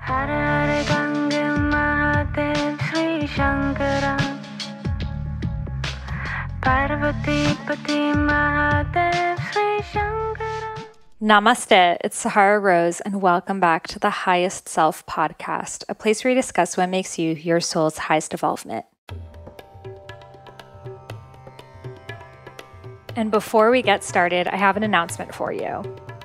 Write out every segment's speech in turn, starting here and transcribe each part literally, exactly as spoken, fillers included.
हर हर गंगे महादेव श्री शंकरा पार्वती पति Mahadev Shri Shankara. Namaste, it's Sahara Rose, and welcome back to the Highest Self podcast, a place where we discuss what makes you your soul's highest evolvement. And before we get started, I have an announcement for you.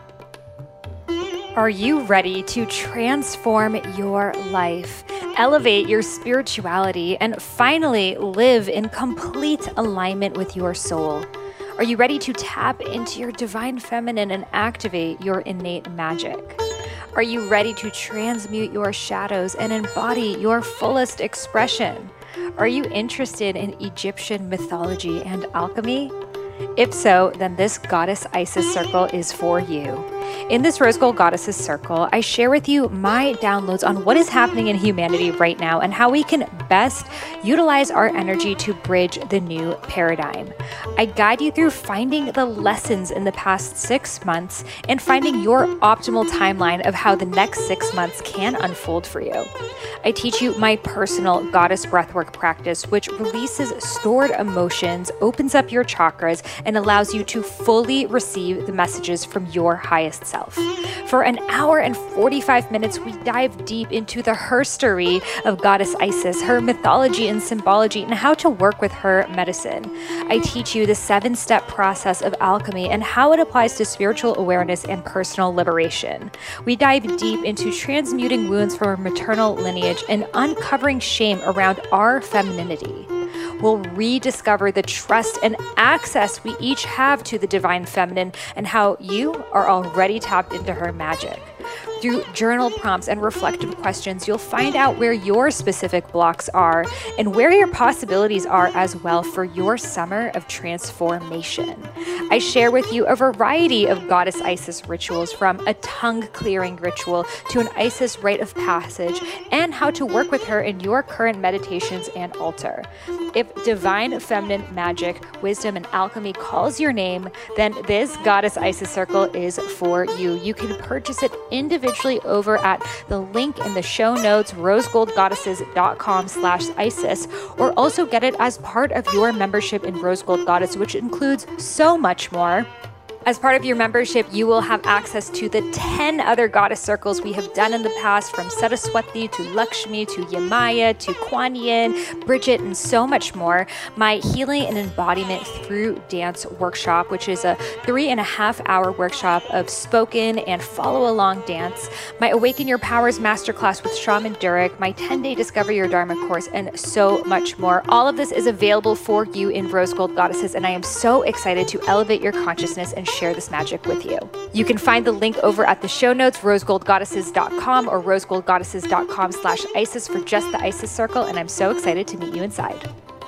Are you ready to transform your life, elevate your spirituality, and finally live in complete alignment with your soul? Are you ready to tap into your divine feminine and activate your innate magic? Are you ready to transmute your shadows and embody your fullest expression? Are you interested in Egyptian mythology and alchemy? If so, then this Goddess Isis Circle is for you. In this Rose Gold Goddesses Circle, I share with you my downloads on what is happening in humanity right now and how we can best utilize our energy to bridge the new paradigm. I guide you through finding the lessons in the past six months and finding your optimal timeline of how the next six months can unfold for you. I teach you my personal goddess breathwork practice, which releases stored emotions, opens up your chakras, and allows you to fully receive the messages from your highest self. For an hour and forty-five minutes, we dive deep into the herstory of Goddess Isis, her mythology and symbology, and how to work with her medicine. I teach you the seven-step process of alchemy and how it applies to spiritual awareness and personal liberation. We dive deep into transmuting wounds from our maternal lineage and uncovering shame around our femininity. We'll rediscover the trust and access we each have to the divine feminine and how you are already tapped into her magic. Through journal prompts and reflective questions, you'll find out where your specific blocks are and where your possibilities are as well for your summer of transformation. I share with you a variety of Goddess Isis rituals, from a tongue-clearing ritual to an Isis rite of passage, and how to work with her in your current meditations and altar. If divine feminine magic, wisdom, and alchemy calls your name, then this Goddess Isis Circle is for you. You can purchase it individually over at the link in the show notes, rosegoldgoddesses.com slash Isis, or also get it as part of your membership in Rose Gold Goddess, which includes so much more. As part of your membership, you will have access to the ten other goddess circles we have done in the past, from Saraswati to Lakshmi to Yamaya to Kuan Yin, Bridget, and so much more. My Healing and Embodiment Through Dance workshop, which is a three and a half hour workshop of spoken and follow along dance. My Awaken Your Powers masterclass with Shaman Durek, my ten-day Discover Your Dharma course, and so much more. All of this is available for you in Rose Gold Goddesses, and I am so excited to elevate your consciousness and share this magic with you. You can find the link over at the show notes, rosegoldgoddesses dot com or rosegoldgoddesses.com slash Isis for just the Isis Circle, and I'm so excited to meet you inside.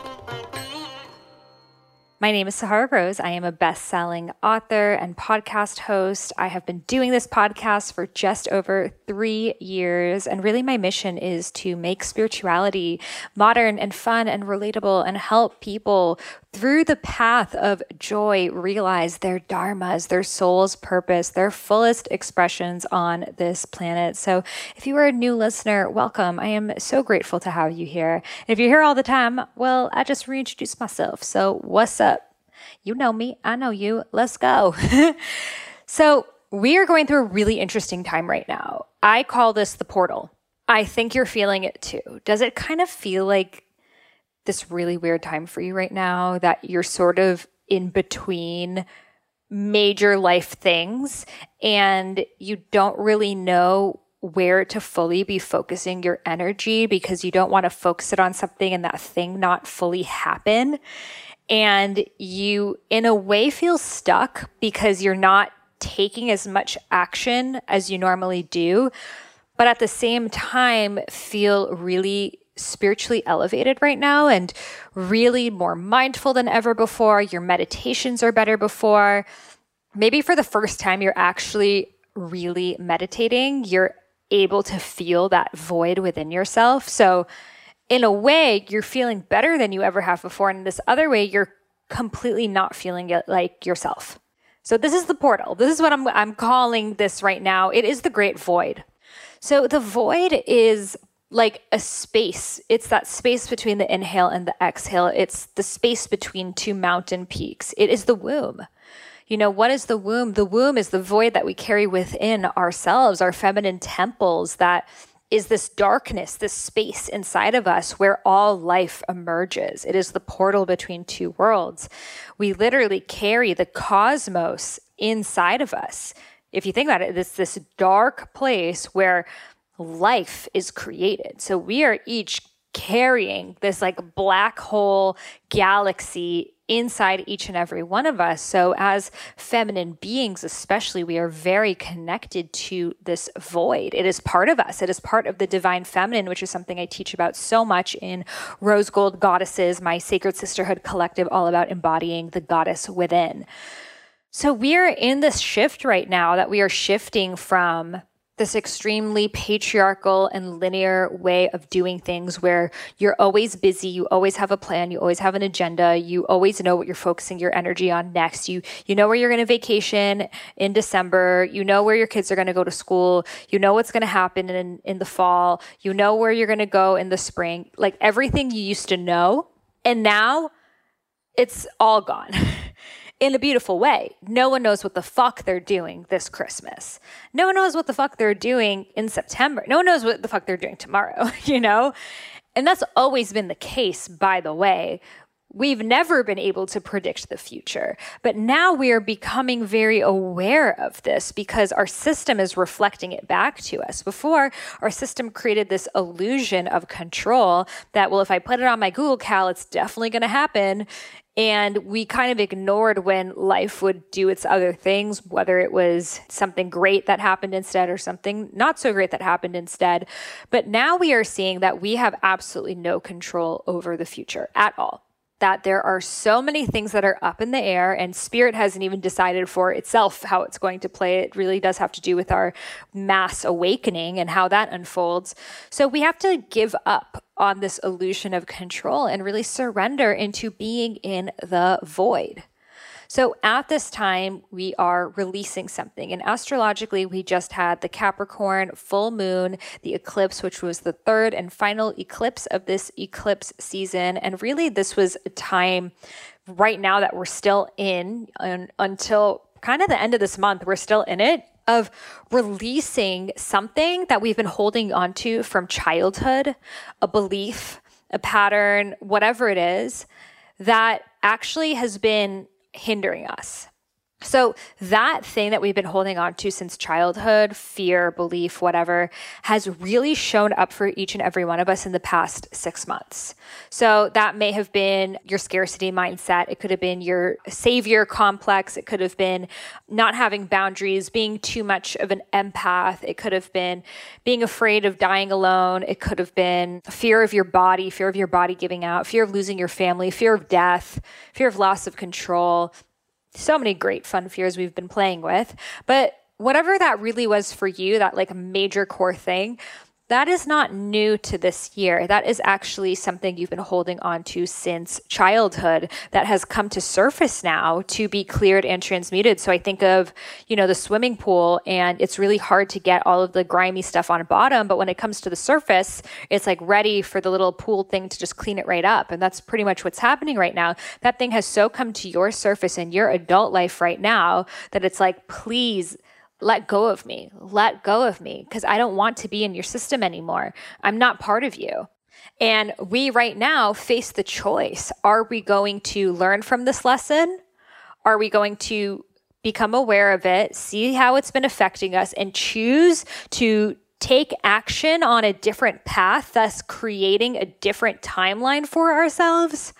My name is Sahara Rose. I am a best-selling author and podcast host. I have been doing this podcast for just over three years, and really my mission is to make spirituality modern and fun and relatable and help people through the path of joy realize their dharmas, their soul's purpose, their fullest expressions on this planet. So if you are a new listener, welcome. I am so grateful to have you here. And if you're here all the time, well, I just reintroduced myself. So what's up? You know me. I know you. Let's go. So we are going through a really interesting time right now. I call this the portal. I think you're feeling it too. Does it kind of feel like this really weird time for you right now, that you're sort of in between major life things and you don't really know where to fully be focusing your energy because you don't want to focus it on something and that thing not fully happen? And you, in a way, feel stuck because you're not taking as much action as you normally do, but at the same time feel really spiritually elevated right now and really more mindful than ever before. Your meditations are better before. Maybe for the first time, you're actually really meditating. You're able to feel that void within yourself. So in a way, you're feeling better than you ever have before. And in this other way, you're completely not feeling it like yourself. So this is the portal. This is what I'm I'm calling this right now. It is the great void. So the void is like a space. It's that space between the inhale and the exhale. It's the space between two mountain peaks. It is the womb. You know, what is the womb? The womb is the void that we carry within ourselves, our feminine temples, that is this darkness, this space inside of us where all life emerges. It is the portal between two worlds. We literally carry the cosmos inside of us. If you think about it, it's this dark place where life is created. So we are each carrying this like black hole galaxy inside each and every one of us. So as feminine beings, especially, we are very connected to this void. It is part of us. It is part of the divine feminine, which is something I teach about so much in Rose Gold Goddesses, my Sacred Sisterhood collective, all about embodying the goddess within. So we are in this shift right now that we are shifting from this extremely patriarchal and linear way of doing things where you're always busy, you always have a plan, you always have an agenda, you always know what you're focusing your energy on next. You you know where you're going to vacation in December, you know where your kids are going to go to school, you know what's going to happen in, in the fall, you know where you're going to go in the spring, like everything you used to know. And now it's all gone. In a beautiful way. No one knows what the fuck they're doing this Christmas. No one knows what the fuck they're doing in September. No one knows what the fuck they're doing tomorrow, you know? And that's always been the case, by the way. We've never been able to predict the future, but now we are becoming very aware of this because our system is reflecting it back to us. Before, our system created this illusion of control that, well, if I put it on my Google Cal, it's definitely going to happen. And we kind of ignored when life would do its other things, whether it was something great that happened instead or something not so great that happened instead. But now we are seeing that we have absolutely no control over the future at all. That there are so many things that are up in the air, and spirit hasn't even decided for itself how it's going to play. It really does have to do with our mass awakening and how that unfolds. So we have to give up on this illusion of control and really surrender into being in the void. So at this time, we are releasing something. And astrologically, we just had the Capricorn full moon, the eclipse, which was the third and final eclipse of this eclipse season. And really, this was a time right now that we're still in and until kind of the end of this month, we're still in it, of releasing something that we've been holding on to from childhood, a belief, a pattern, whatever it is, that actually has been hindering us. So that thing that we've been holding on to since childhood, fear, belief, whatever, has really shown up for each and every one of us in the past six months. So that may have been your scarcity mindset. It could have been your savior complex. It could have been not having boundaries, being too much of an empath. It could have been being afraid of dying alone. It could have been fear of your body, fear of your body giving out, fear of losing your family, fear of death, fear of loss of control. So many great fun fears we've been playing with. But whatever that really was for you, that like major core thing, that is not new to this year. That is actually something you've been holding on to since childhood that has come to surface now to be cleared and transmuted. So I think of, you know, the swimming pool, and it's really hard to get all of the grimy stuff on bottom. But when it comes to the surface, it's like ready for the little pool thing to just clean it right up. And that's pretty much what's happening right now. That thing has so come to your surface in your adult life right now that it's like, please, let go of me. Let go of me, because I don't want to be in your system anymore. I'm not part of you. And we right now face the choice. Are we going to learn from this lesson? Are we going to become aware of it, see how it's been affecting us, and choose to take action on a different path, thus creating a different timeline for ourselves?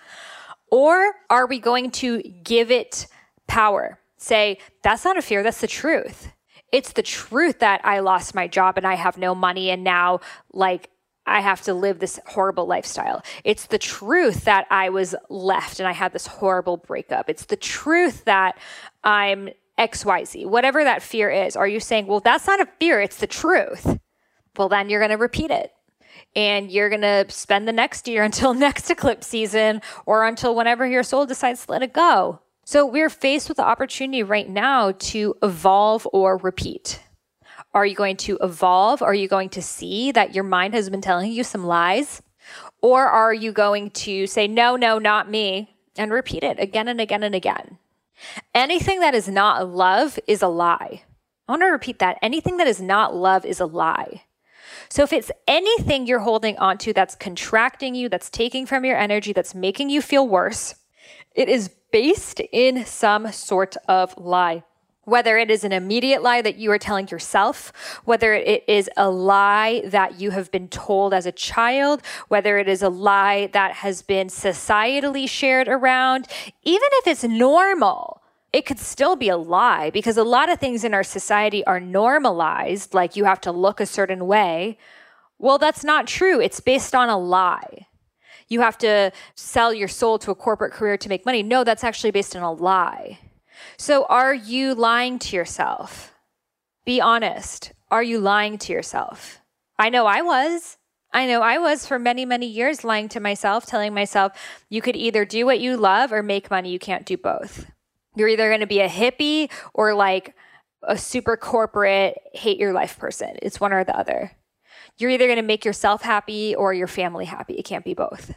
Or are we going to give it power? Say, that's not a fear, that's the truth. It's the truth that I lost my job and I have no money and now like I have to live this horrible lifestyle. It's the truth that I was left and I had this horrible breakup. It's the truth that I'm X Y Z, whatever that fear is. Are you saying, well, that's not a fear, it's the truth? Well, then you're going to repeat it. And you're going to spend the next year until next eclipse season or until whenever your soul decides to let it go. So we're faced with the opportunity right now to evolve or repeat. Are you going to evolve? Are you going to see that your mind has been telling you some lies? Or are you going to say, no, no, not me, and repeat it again and again and again? Anything that is not love is a lie. I want to repeat that. Anything that is not love is a lie. So if it's anything you're holding onto that's contracting you, that's taking from your energy, that's making you feel worse, it is based in some sort of lie. Whether it is an immediate lie that you are telling yourself, whether it is a lie that you have been told as a child, whether it is a lie that has been societally shared around, even if it's normal, it could still be a lie, because a lot of things in our society are normalized, like you have to look a certain way. Well, that's not true. It's based on a lie. You have to sell your soul to a corporate career to make money. No, that's actually based on a lie. So are you lying to yourself? Be honest. Are you lying to yourself? I know I was. I know I was for many, many years lying to myself, telling myself, you could either do what you love or make money. You can't do both. You're either going to be a hippie or like a super corporate, hate your life person. It's one or the other. You're either going to make yourself happy or your family happy. It can't be both.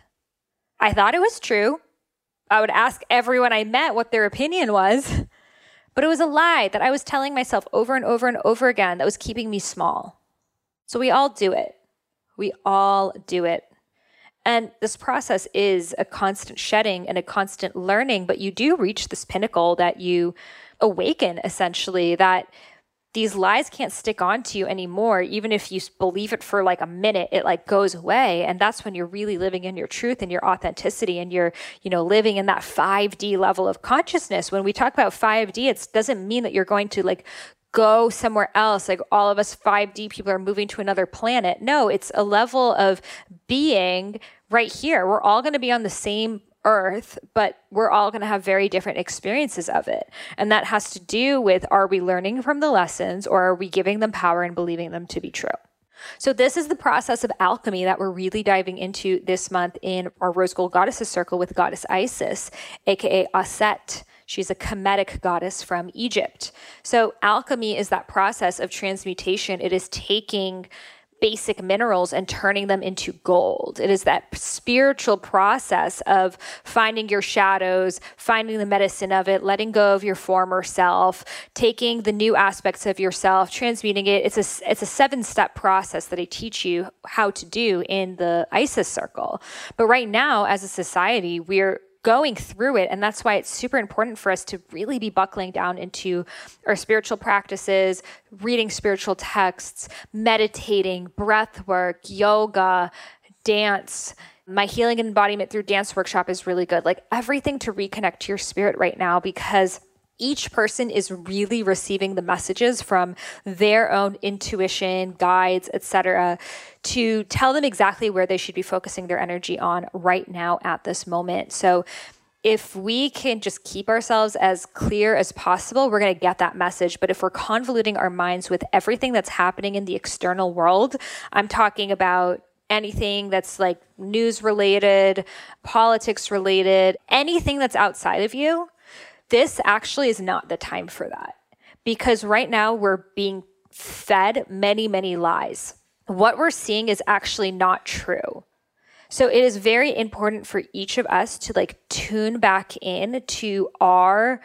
I thought it was true. I would ask everyone I met what their opinion was, but it was a lie that I was telling myself over and over and over again that was keeping me small. So we all do it. We all do it. And this process is a constant shedding and a constant learning, but you do reach this pinnacle that you awaken, essentially, that these lies can't stick onto you anymore. Even if you believe it for like a minute, it like goes away. And that's when you're really living in your truth and your authenticity, and you're, you know, living in that five D level of consciousness. When we talk about five D, it doesn't mean that you're going to like go somewhere else. Like all of us five D people are moving to another planet. No, it's a level of being right here. We're all going to be on the same earth, but we're all going to have very different experiences of it. And that has to do with, are we learning from the lessons, or are we giving them power and believing them to be true? So this is the process of alchemy that we're really diving into this month in our Rose Gold Goddesses Circle with Goddess Isis, aka Aset. She's a Kemetic goddess from Egypt. So alchemy is that process of transmutation. It is taking basic minerals and turning them into gold. It is that spiritual process of finding your shadows, finding the medicine of it, letting go of your former self, taking the new aspects of yourself, transmuting it. It's a, it's a seven-step process that I teach you how to do in the Isis Circle. But right now, as a society, we're going through it. And that's why it's super important for us to really be buckling down into our spiritual practices, reading spiritual texts, meditating, breath work, yoga, dance. My healing and embodiment through dance workshop is really good. Like everything to reconnect to your spirit right now, because each person is really receiving the messages from their own intuition, guides, et cetera, to tell them exactly where they should be focusing their energy on right now at this moment. So if we can just keep ourselves as clear as possible, we're going to get that message. But if we're convoluting our minds with everything that's happening in the external world, I'm talking about anything that's like news related, politics related, anything that's outside of you, this actually is not the time for that, because right now we're being fed many, many lies. What we're seeing is actually not true. So it is very important for each of us to like tune back in to our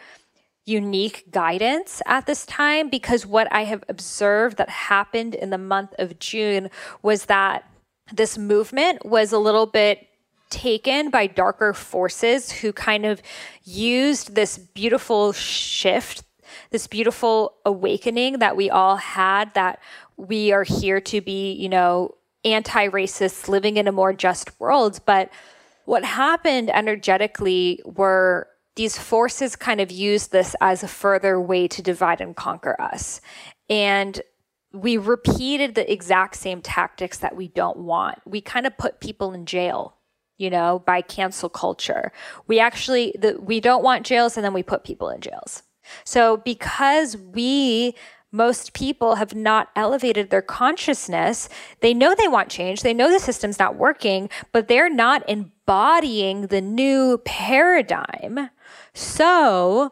unique guidance at this time, because what I have observed that happened in the month of June was that this movement was a little bit taken by darker forces who kind of used this beautiful shift, this beautiful awakening that we all had, that we are here to be, you know, anti-racists living in a more just world. But what happened energetically were these forces kind of used this as a further way to divide and conquer us. And we repeated the exact same tactics that we don't want. We kind of put people in jail, you know, by cancel culture. We actually, the, we don't want jails, and then we put people in jails. So because we, most people have not elevated their consciousness, they know they want change. They know the system's not working, but they're not embodying the new paradigm. So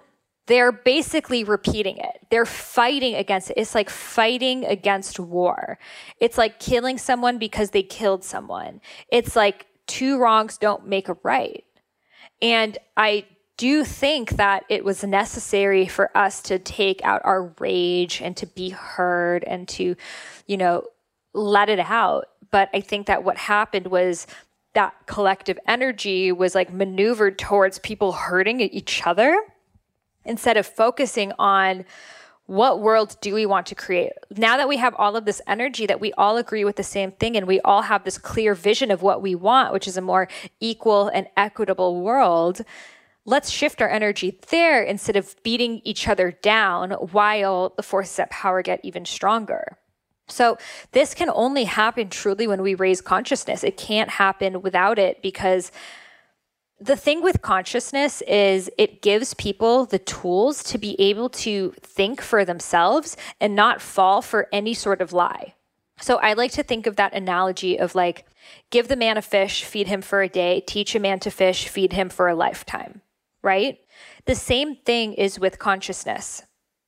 they're basically repeating it. They're fighting against it. It's like fighting against war. It's like killing someone because they killed someone. It's like two wrongs don't make a right. And I do think that it was necessary for us to take out our rage and to be heard and to, you know, let it out. But I think that what happened was that collective energy was like maneuvered towards people hurting each other instead of focusing on what world do we want to create. Now that we have all of this energy, that we all agree with the same thing and we all have this clear vision of what we want, which is a more equal and equitable world, let's shift our energy there instead of beating each other down while the forces at power get even stronger. So this can only happen truly when we raise consciousness. It can't happen without it, because the thing with consciousness is it gives people the tools to be able to think for themselves and not fall for any sort of lie. So I like to think of that analogy of like, give the man a fish, feed him for a day, teach a man to fish, feed him for a lifetime, right? The same thing is with consciousness.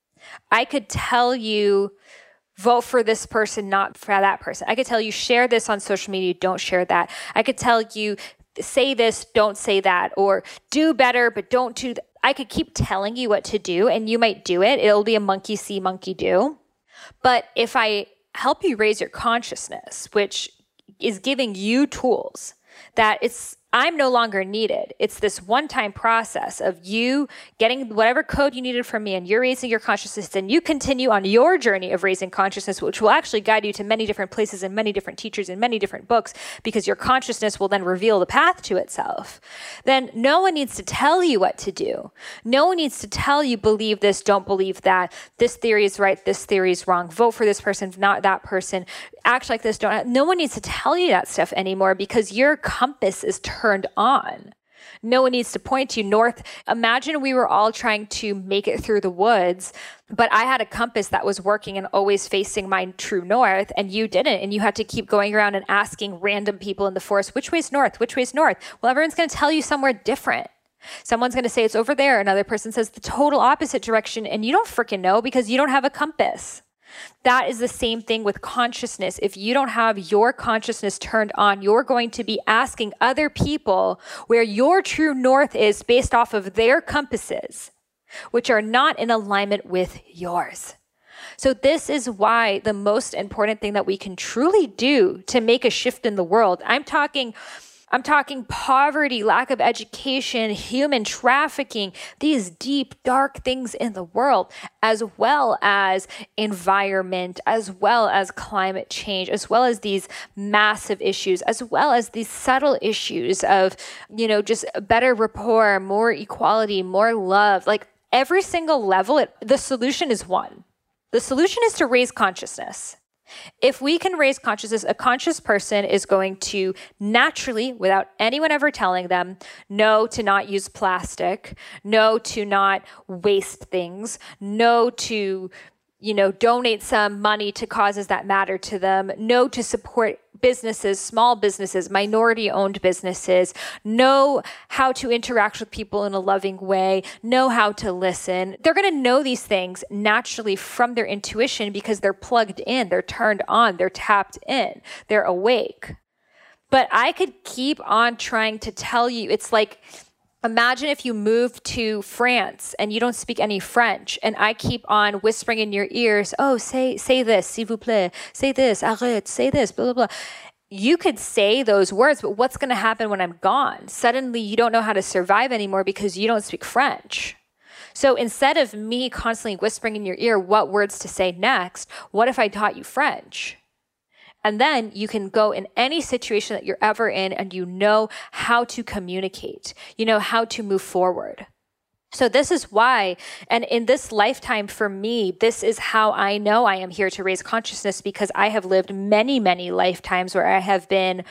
I could tell you, vote for this person, not for that person. I could tell you, share this on social media, don't share that. I could tell you, say this, don't say that, or do better, but don't do that. I could keep telling you what to do and you might do it. It'll be a monkey see, monkey do. But if I help you raise your consciousness, which is giving you tools that it's, I'm no longer needed. It's this one-time process of you getting whatever code you needed from me and you're raising your consciousness, and you continue on your journey of raising consciousness, which will actually guide you to many different places and many different teachers and many different books, because your consciousness will then reveal the path to itself. Then no one needs to tell you what to do. No one needs to tell you, believe this, don't believe that. This theory is right, this theory is wrong. Vote for this person, not that person. Act like this, don't. No one needs to tell you that stuff anymore, because your compass is turned on. No one needs to point you north. Imagine we were all trying to make it through the woods, but I had a compass that was working and always facing my true north, and you didn't. And you had to keep going around and asking random people in the forest, which way's north? Which way's north? Well, everyone's going to tell you somewhere different. Someone's going to say it's over there. Another person says the total opposite direction, and you don't freaking know because you don't have a compass. That is the same thing with consciousness. If you don't have your consciousness turned on, you're going to be asking other people where your true north is based off of their compasses, which are not in alignment with yours. So this is why the most important thing that we can truly do to make a shift in the world, I'm talking I'm talking poverty, lack of education, human trafficking, these deep, dark things in the world, as well as environment, as well as climate change, as well as these massive issues, as well as these subtle issues of, you know, just better rapport, more equality, more love. Like every single level, it, the solution is one. The solution is to raise consciousness. If we can raise consciousness, a conscious person is going to naturally, without anyone ever telling them, know to not use plastic, know to not waste things, know to, you know, donate some money to causes that matter to them, know to support businesses, small businesses, minority-owned businesses, know how to interact with people in a loving way, know how to listen. They're going to know these things naturally from their intuition because they're plugged in, they're turned on, they're tapped in, they're awake. But I could keep on trying to tell you, it's like, imagine if you moved to France and you don't speak any French, and I keep on whispering in your ears, oh, say say this, s'il vous plaît, say this, arrête, say this, blah, blah, blah. You could say those words, but what's going to happen when I'm gone? Suddenly you don't know how to survive anymore because you don't speak French. So instead of me constantly whispering in your ear what words to say next, what if I taught you French? And then you can go in any situation that you're ever in and you know how to communicate, you know how to move forward. So this is why, and in this lifetime for me, this is how I know I am here to raise consciousness, because I have lived many, many lifetimes where I have been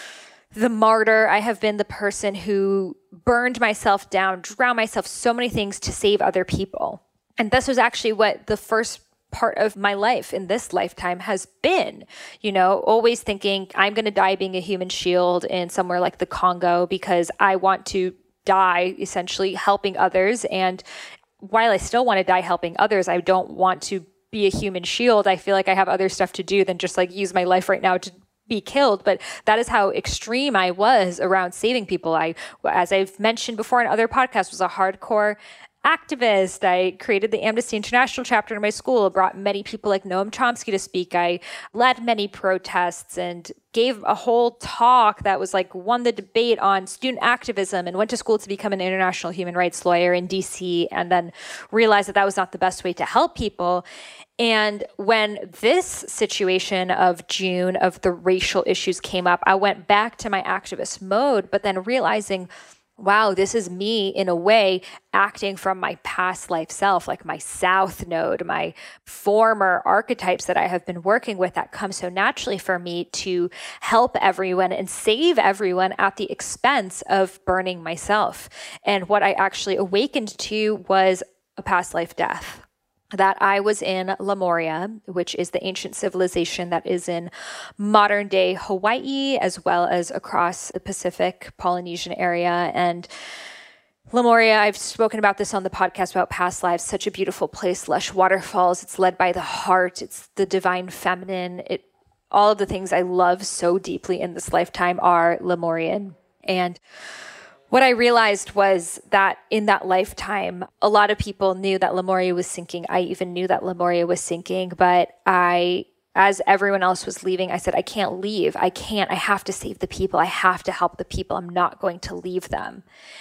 the martyr. I have been the person who burned myself down, drowned myself, so many things to save other people. And this was actually what the first part of my life in this lifetime has been, you know, always thinking I'm going to die being a human shield in somewhere like the Congo because I want to die essentially helping others. And while I still want to die helping others, I don't want to be a human shield. I feel like I have other stuff to do than just like use my life right now to be killed. But that is how extreme I was around saving people. I, as I've mentioned before in other podcasts, was a hardcore activist. I created the Amnesty International chapter in my school, brought many people like Noam Chomsky to speak. I led many protests and gave a whole talk that was like won the debate on student activism, and went to school to become an international human rights lawyer in D C, and then realized that that was not the best way to help people. And when this situation of June of the racial issues came up, I went back to my activist mode, but then realizing, wow, this is me in a way acting from my past life self, like my South node, my former archetypes that I have been working with that come so naturally for me to help everyone and save everyone at the expense of burning myself. And what I actually awakened to was a past life death. That I was in Lemuria, which is the ancient civilization that is in modern day Hawaii, as well as across the Pacific Polynesian area. And Lemuria, I've spoken about this on the podcast about past lives, such a beautiful place, lush waterfalls. It's led by the heart. It's the divine feminine. It, all of the things I love so deeply in this lifetime are Lemurian. And what I realized was that in that lifetime, a lot of people knew that Lemuria was sinking. I even knew that Lemuria was sinking, but I, as everyone else was leaving, I said, I can't leave. I can't. I have to save the people. I have to help the people. I'm not going to leave them.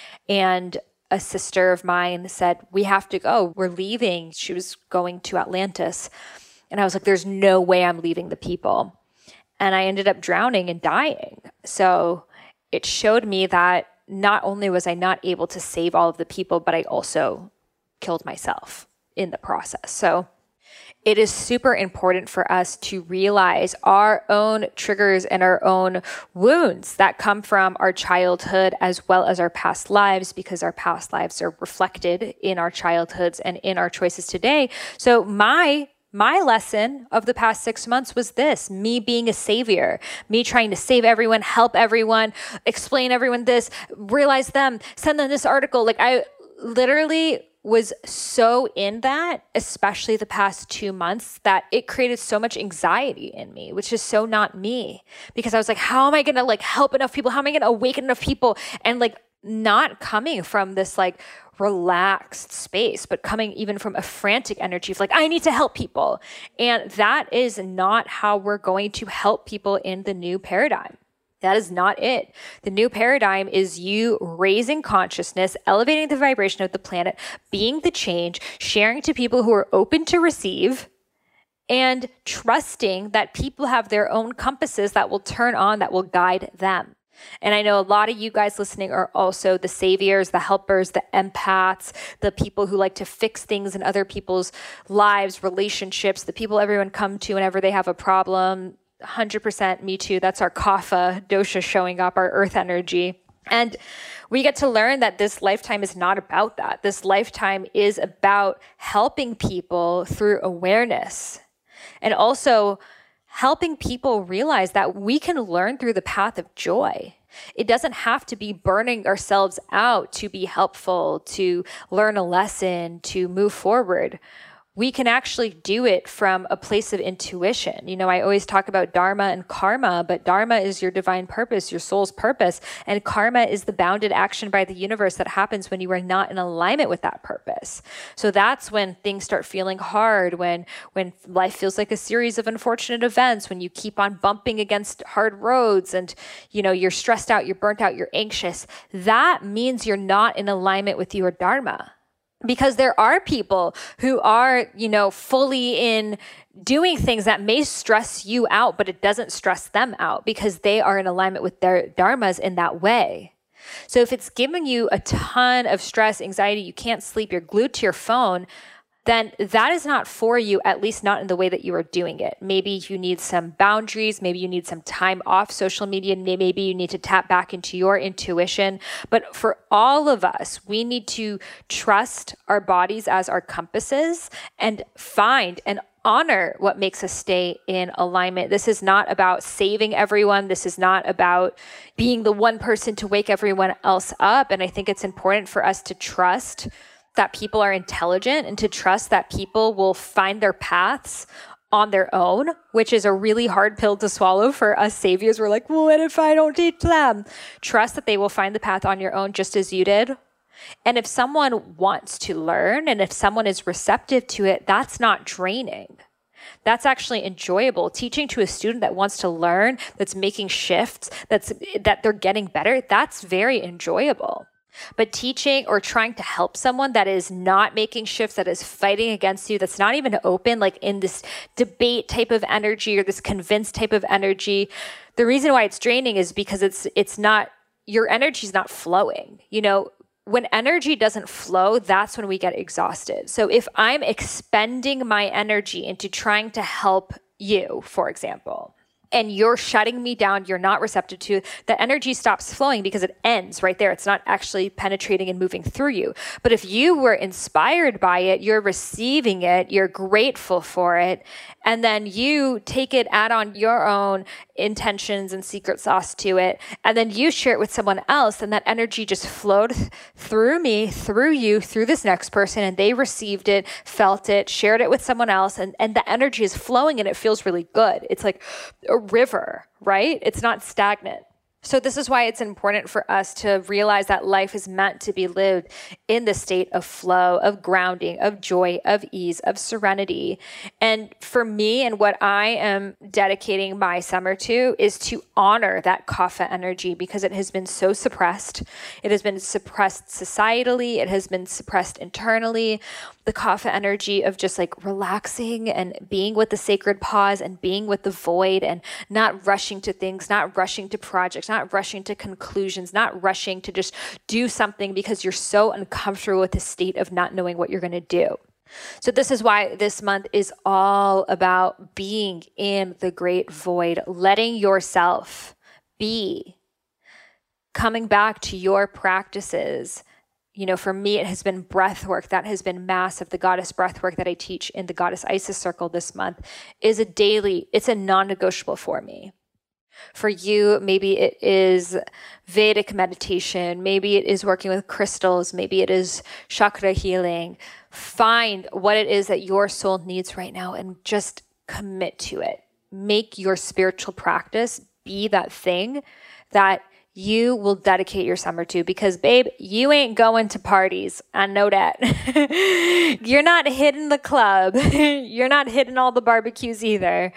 And a sister of mine said, we have to go. We're leaving. She was going to Atlantis. And I was like, there's no way I'm leaving the people. And I ended up drowning and dying. So it showed me that not only was I not able to save all of the people, but I also killed myself in the process. So it is super important for us to realize our own triggers and our own wounds that come from our childhood as well as our past lives, because our past lives are reflected in our childhoods and in our choices today. So my My lesson of the past six months was this, me being a savior, me trying to save everyone, help everyone, explain everyone this, realize them, send them this article. Like I literally was so in that, especially the past two months, that it created so much anxiety in me, which is so not me. Because I was like, how am I going to like help enough people? How am I going to awaken enough people? And like not coming from this like relaxed space, but coming even from a frantic energy of like, I need to help people. And that is not how we're going to help people in the new paradigm. That is not it. The new paradigm is you raising consciousness, elevating the vibration of the planet, being the change, sharing to people who are open to receive, and trusting that people have their own compasses that will turn on, that will guide them. And I know a lot of you guys listening are also the saviors, the helpers, the empaths, the people who like to fix things in other people's lives, relationships, the people everyone come to whenever they have a problem. one hundred percent me too. That's our kapha dosha showing up, our earth energy. And we get to learn that this lifetime is not about that. This lifetime is about helping people through awareness, and also helping people realize that we can learn through the path of joy. It doesn't have to be burning ourselves out to be helpful, to learn a lesson, to move forward. We can actually do it from a place of intuition. You know, I always talk about dharma and karma, but dharma is your divine purpose, your soul's purpose, and karma is the bounded action by the universe that happens when you are not in alignment with that purpose. So that's when things start feeling hard, when when life feels like a series of unfortunate events, when you keep on bumping against hard roads and, you know, you're stressed out, you're burnt out, you're anxious. That means you're not in alignment with your dharma. Because there are people who are, you know, fully in doing things that may stress you out, but it doesn't stress them out because they are in alignment with their dharmas in that way. So if it's giving you a ton of stress, anxiety, you can't sleep, you're glued to your phone, then that is not for you, at least not in the way that you are doing it. Maybe you need some boundaries. Maybe you need some time off social media. Maybe you need to tap back into your intuition. But for all of us, we need to trust our bodies as our compasses and find and honor what makes us stay in alignment. This is not about saving everyone. This is not about being the one person to wake everyone else up. And I think it's important for us to trust that people are intelligent and to trust that people will find their paths on their own, which is a really hard pill to swallow for us saviors. We're like, well, what if I don't teach them? Trust that they will find the path on your own just as you did. And if someone wants to learn and if someone is receptive to it, that's not draining. That's actually enjoyable. Teaching to a student that wants to learn, that's making shifts, that's that they're getting better, that's very enjoyable. But teaching or trying to help someone that is not making shifts, that is fighting against you, that's not even open, like in this debate type of energy or this convinced type of energy, the reason why it's draining is because it's it's not, your energy is not flowing. You know, when energy doesn't flow, that's when we get exhausted. So if I'm expending my energy into trying to help you, for example, and you're shutting me down, you're not receptive to, the energy stops flowing because it ends right there. It's not actually penetrating and moving through you. But if you were inspired by it, you're receiving it, you're grateful for it, and then you take it, add on your own intentions and secret sauce to it, and then you share it with someone else, and that energy just flowed th- through me, through you, through this next person, and they received it, felt it, shared it with someone else, and, and the energy is flowing and it feels really good. It's like a river, right? It's not stagnant. So this is why it's important for us to realize that life is meant to be lived in the state of flow, of grounding, of joy, of ease, of serenity. And for me, and what I am dedicating my summer to is to honor that kapha energy because it has been so suppressed. It has been suppressed societally. It has been suppressed internally. The kapha energy of just like relaxing and being with the sacred pause and being with the void and not rushing to things, not rushing to projects, not rushing to conclusions, not rushing to just do something because you're so uncomfortable with the state of not knowing what you're going to do. So this is why this month is all about being in the great void, letting yourself be, coming back to your practices. You know, for me, it has been breath work. That has been massive. The goddess breath work that I teach in the Goddess Isis Circle this month is a daily, it's a non-negotiable for me. For you, maybe it is Vedic meditation. Maybe it is working with crystals. Maybe it is chakra healing. Find what it is that your soul needs right now and just commit to it. Make your spiritual practice be that thing that you will dedicate your summer to, because babe, you ain't going to parties. I know that. You're not hitting the club. You're not hitting all the barbecues either.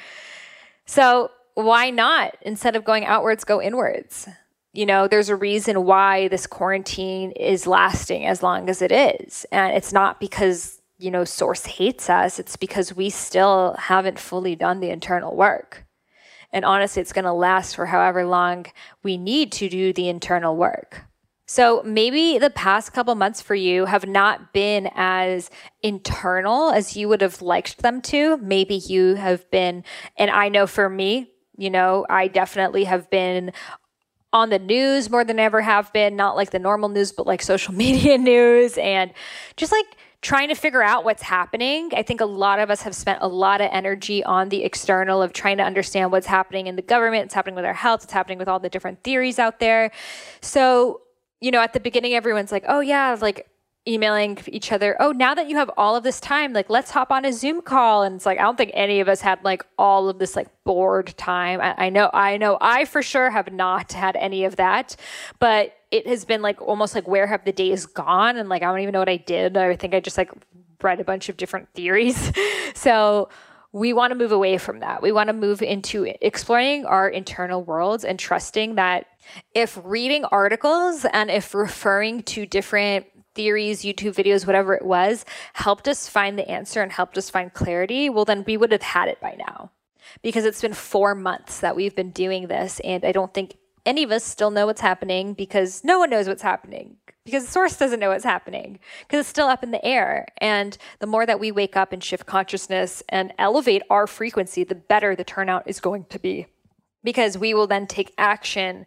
So why not? Instead of going outwards, go inwards. You know, there's a reason why this quarantine is lasting as long as it is. And it's not because, you know, Source hates us. It's because we still haven't fully done the internal work. And honestly, it's going to last for however long we need to do the internal work. So maybe the past couple months for you have not been as internal as you would have liked them to. Maybe you have been, and I know for me, you know, I definitely have been on the news more than I ever have been, not like the normal news, but like social media news and just like trying to figure out what's happening. I think a lot of us have spent a lot of energy on the external of trying to understand what's happening in the government, what's happening with our health, what's happening with all the different theories out there. So, you know, at the beginning, everyone's like, oh yeah, like emailing each other, oh, now that you have all of this time, like let's hop on a Zoom call. And it's like, I don't think any of us had like all of this like bored time. I, I know, I know I for sure have not had any of that, but it has been like almost like where have the days gone? And like, I don't even know what I did. I think I just like read a bunch of different theories. So we want to move away from that. We want to move into exploring our internal worlds and trusting that if reading articles and if referring to different theories, YouTube videos, whatever it was, helped us find the answer and helped us find clarity, well, then we would have had it by now. Because it's been four months that we've been doing this, and I don't think any of us still know what's happening because no one knows what's happening, because the source doesn't know what's happening, because it's still up in the air. And the more that we wake up and shift consciousness and elevate our frequency, the better the turnout is going to be, because we will then take action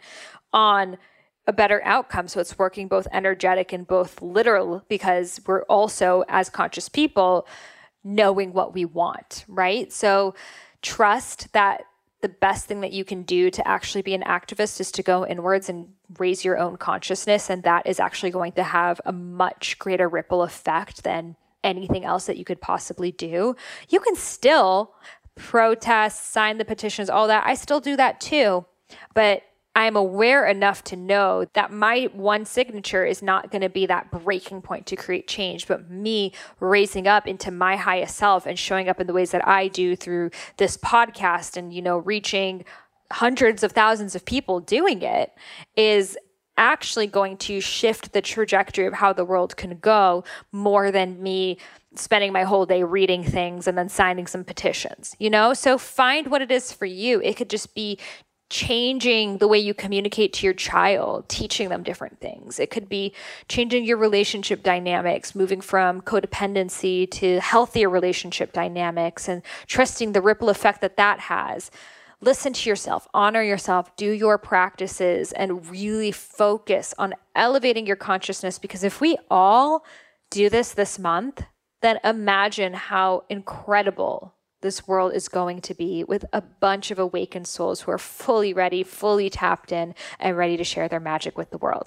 on a better outcome. So it's working both energetic and both literal, because we're also, as conscious people, knowing what we want, right? So trust that the best thing that you can do to actually be an activist is to go inwards and raise your own consciousness. And that is actually going to have a much greater ripple effect than anything else that you could possibly do. You can still protest, sign the petitions, all that. I still do that too. But I'm aware enough to know that my one signature is not going to be that breaking point to create change, but me raising up into my highest self and showing up in the ways that I do through this podcast and, you know, reaching hundreds of thousands of people doing it is actually going to shift the trajectory of how the world can go more than me spending my whole day reading things and then signing some petitions, you know? So find what it is for you. It could just be changing the way you communicate to your child, teaching them different things. It could be changing your relationship dynamics, moving from codependency to healthier relationship dynamics and trusting the ripple effect that that has. Listen to yourself, honor yourself, do your practices, and really focus on elevating your consciousness, because if we all do this this month, then imagine how incredible this world is going to be with a bunch of awakened souls who are fully ready, fully tapped in, and ready to share their magic with the world.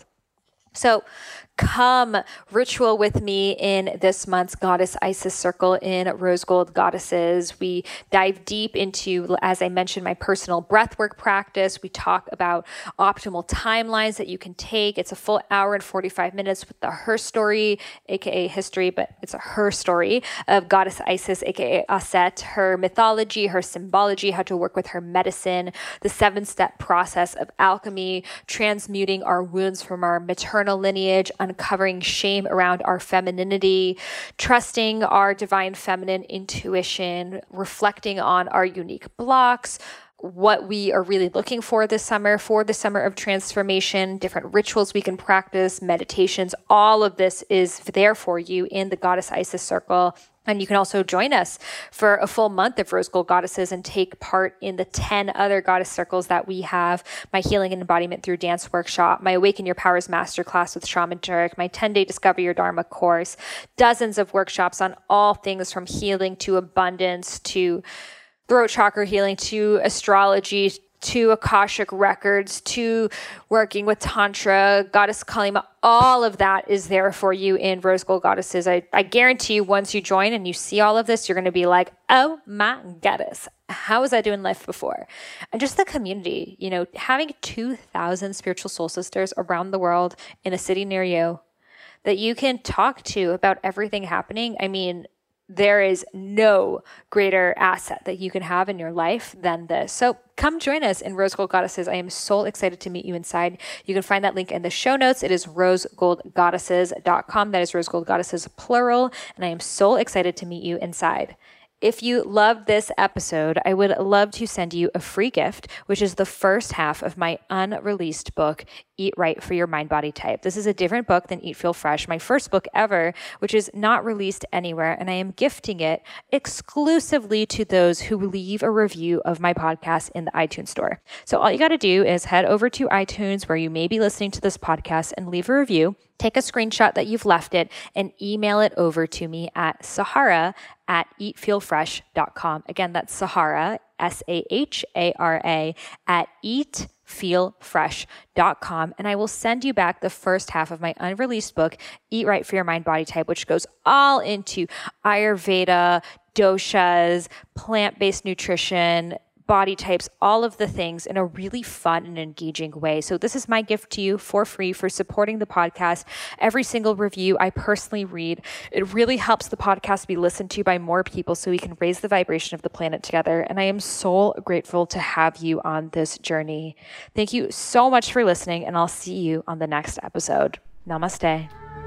So come ritual with me in this month's Goddess Isis Circle in Rose Gold Goddesses. We dive deep into, as I mentioned, my personal breathwork practice. We talk about optimal timelines that you can take. It's a full hour and forty-five minutes with the her story, aka history, but it's a her story of Goddess Isis, aka Aset, her mythology, her symbology, how to work with her medicine, the seven-step process of alchemy, transmuting our wounds from our maternal lineage, uncovering shame around our femininity, trusting our divine feminine intuition, reflecting on our unique blocks, what we are really looking for this summer, for the summer of transformation, different rituals we can practice, meditations. All of this is there for you in the Goddess Isis Circle. And you can also join us for a full month of Rose Gold Goddesses and take part in the ten other goddess circles that we have, my Healing and Embodiment Through Dance workshop, my Awaken Your Powers Masterclass with Shaman Turek, my ten-day Discover Your Dharma course, dozens of workshops on all things from healing to abundance to throat chakra healing to astrology to Akashic records, to working with Tantra, Goddess Kalima, all of that is there for you in Rose Gold Goddesses. I, I guarantee you once you join and you see all of this, you're going to be like, oh my goddess, how was I doing life before? And just the community, you know, having two thousand spiritual soul sisters around the world in a city near you that you can talk to about everything happening. I mean, there is no greater asset that you can have in your life than this. So come join us in Rose Gold Goddesses. I am so excited to meet you inside. You can find that link in the show notes. It is rose gold goddesses dot com. That is Rose Gold Goddesses plural. And I am so excited to meet you inside. If you loved this episode, I would love to send you a free gift, which is the first half of my unreleased book, Eat Right for Your Mind Body Type. This is a different book than Eat Feel Fresh, my first book ever, which is not released anywhere, and I am gifting it exclusively to those who leave a review of my podcast in the iTunes store. So all you got to do is head over to iTunes, where you may be listening to this podcast, and leave a review. Take a screenshot that you've left it and email it over to me at Sahara at eat feel fresh dot com. Again, that's Sahara, S A H A R A, at eat feel fresh dot com. And I will send you back the first half of my unreleased book, Eat Right for Your Mind Body Type, which goes all into Ayurveda, doshas, plant-based nutrition, body types, all of the things in a really fun and engaging way. So this is my gift to you for free for supporting the podcast. Every single review I personally read. It really helps the podcast be listened to by more people so we can raise the vibration of the planet together. And I am so grateful to have you on this journey. Thank you so much for listening, and I'll see you on the next episode. Namaste.